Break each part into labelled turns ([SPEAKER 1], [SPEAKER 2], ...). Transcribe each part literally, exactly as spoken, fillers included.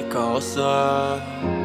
[SPEAKER 1] Casa.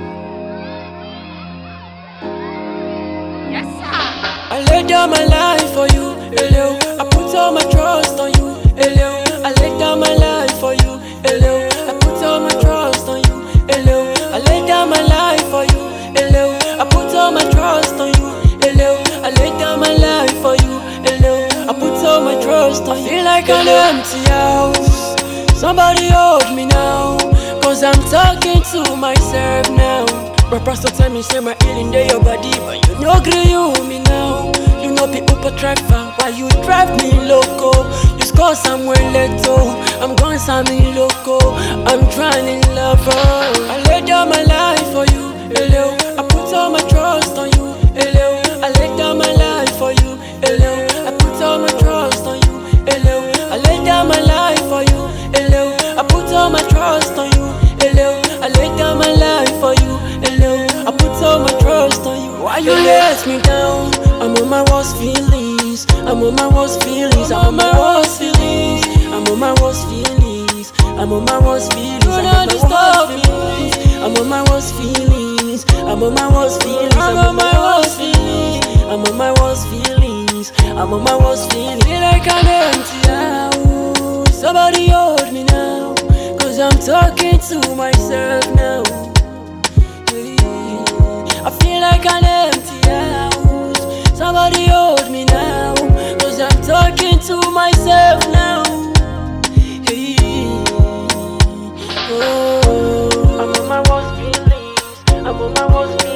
[SPEAKER 2] Yes, sir.
[SPEAKER 3] I laid down my life for you, hello. I put all my trust on you, hello. I laid down my life for you, hello. I put all my trust on you, hello. I laid down my life for you, hello. I put all my trust on you, hello. I laid down my life for you, hello. I put all my trust on you. Feel like an empty house. Somebody hold me now, cause I'm talking to myself now. My pastor tell me say my healing dey your body, but you no gree you me now. You know people per driver, why you drive me loco? You score somewhere little, I'm going something loco. I'm trying to love her. I laid down my life for you, hello. I put all my trust on you, hello. I laid down my life for you, hello. I put all my trust on you, hello. I laid down my life for you, hello. I put all my trust on you, hello. I laid down my life for you, hello. I put all my trust on you. Why you let me down? I'm on my worst feelings. I'm on my worst feelings. I'm on my worst feelings. I'm on my worst feelings. I'm on my worst feelings. I'm on my worst feelings. I'm on my worst feelings. I'm on my worst feelings. I'm on my worst feelings. I'm on my worst feelings. I'm on my worst feelings. Feel like an empty house. Somebody hold me now, cause I'm talking to myself now. I feel like an empty house. Somebody hold me now, cause I'm talking to myself now. Hey. Oh. I'm on my worst feelings. I'm on my worst feelings.